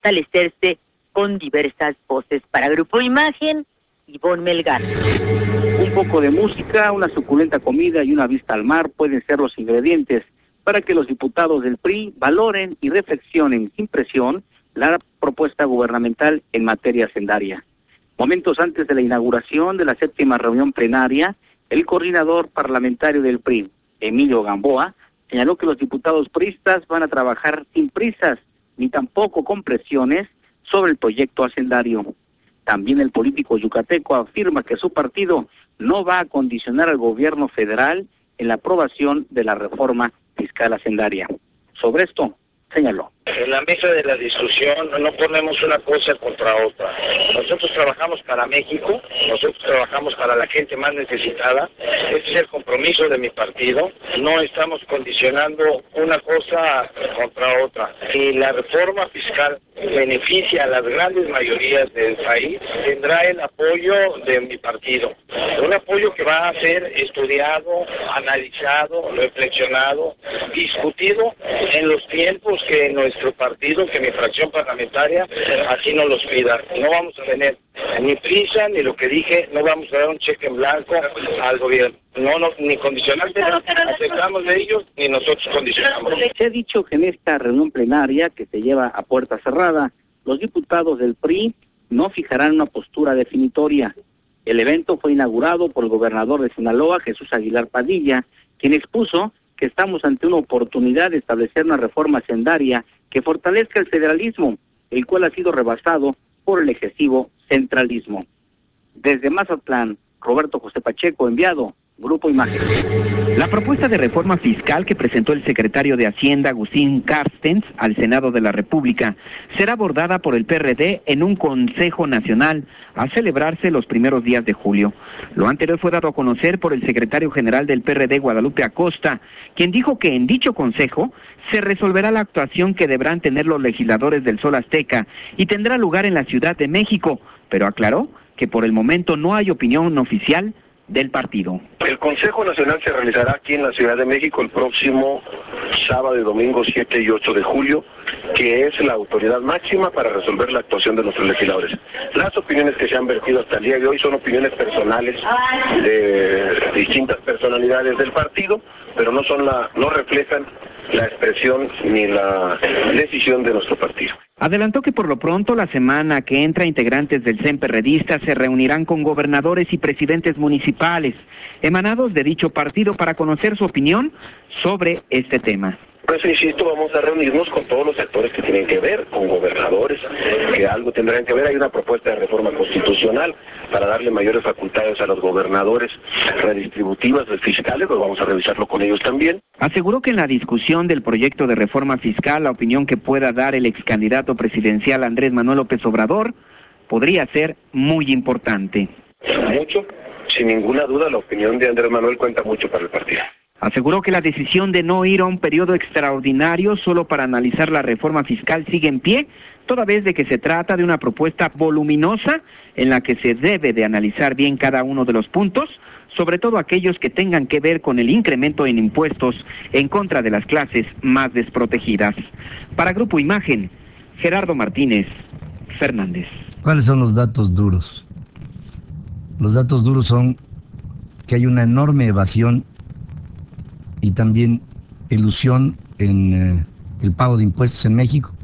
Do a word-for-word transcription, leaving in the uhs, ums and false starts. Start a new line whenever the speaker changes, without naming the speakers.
fortalecerse con diversas voces. Para Grupo Imagen, Ivonne Melgar.
Un poco de música, una suculenta comida y una vista al mar pueden ser los ingredientes para que los diputados del P R I valoren y reflexionen sin presión la propuesta gubernamental en materia hacendaria. Momentos antes de la inauguración de la séptima reunión plenaria, el coordinador parlamentario del P R I, Emilio Gamboa, señaló que los diputados priistas van a trabajar sin prisas ni tampoco con presiones sobre el proyecto hacendario. También el político yucateco afirma que su partido no va a condicionar al gobierno federal en la aprobación de la reforma fiscal hacendaria. Sobre esto, señaló.
En la mesa de la discusión no ponemos una cosa contra otra. Nosotros trabajamos para México, nosotros trabajamos para la gente más necesitada. Este es el compromiso de mi partido. No estamos condicionando una cosa contra otra. Si la reforma fiscal beneficia a las grandes mayorías del país, tendrá el apoyo de mi partido. Un apoyo que va a ser estudiado, analizado, reflexionado, discutido en los tiempos que nuestro partido, que mi fracción parlamentaria así nos los pida. No vamos a tener ni prisa, ni lo que dije, no vamos a dar un cheque en blanco al gobierno. No, no, ni condicionante aceptamos de ellos, ni nosotros condicionamos.
Se ha dicho que en esta reunión plenaria, que se lleva a puerta cerrada, los diputados del P R I no fijarán una postura definitoria. El evento fue inaugurado por el gobernador de Sinaloa, Jesús Aguilar Padilla, quien expuso que estamos ante una oportunidad de establecer una reforma hacendaria que fortalezca el federalismo, el cual ha sido rebasado por el excesivo centralismo. Desde Mazatlán, Roberto José Pacheco, enviado, Grupo Imagen.
La propuesta de reforma fiscal que presentó el secretario de Hacienda, Agustín Carstens, al Senado de la República, será abordada por el P R D en un Consejo Nacional a celebrarse los primeros días de julio. Lo anterior fue dado a conocer por el secretario general del P R D, Guadalupe Acosta, quien dijo que en dicho consejo se resolverá la actuación que deberán tener los legisladores del Sol Azteca y tendrá lugar en la Ciudad de México, pero aclaró que por el momento no hay opinión oficial del partido.
El Consejo Nacional se realizará aquí en la Ciudad de México el próximo sábado y domingo siete y ocho de julio, que es la autoridad máxima para resolver la actuación de nuestros legisladores. Las opiniones que se han vertido hasta el día de hoy son opiniones personales de distintas personalidades del partido, pero no son la, no reflejan la expresión ni la decisión de nuestro partido.
Adelantó que por lo pronto la semana que entra integrantes del C E N perredista se reunirán con gobernadores y presidentes municipales emanados de dicho partido para conocer su opinión sobre este tema.
Por eso, insisto, vamos a reunirnos con todos los sectores que tienen que ver, con gobernadores, que algo tendrán que ver. Hay una propuesta de reforma constitucional para darle mayores facultades a los gobernadores redistributivas, fiscales, pues vamos a revisarlo con ellos también.
Aseguró que en la discusión del proyecto de reforma fiscal, la opinión que pueda dar el ex candidato presidencial Andrés Manuel López Obrador podría ser muy importante.
Mucho, sin ninguna duda, la opinión de Andrés Manuel cuenta mucho para el partido.
Aseguró que la decisión de no ir a un periodo extraordinario solo para analizar la reforma fiscal sigue en pie, toda vez de que se trata de una propuesta voluminosa en la que se debe de analizar bien cada uno de los puntos, sobre todo aquellos que tengan que ver con el incremento en impuestos en contra de las clases más desprotegidas. Para Grupo Imagen, Gerardo Martínez Fernández.
¿Cuáles son los datos duros? Los datos duros son que hay una enorme evasión y también ilusión en eh, el pago de impuestos en México.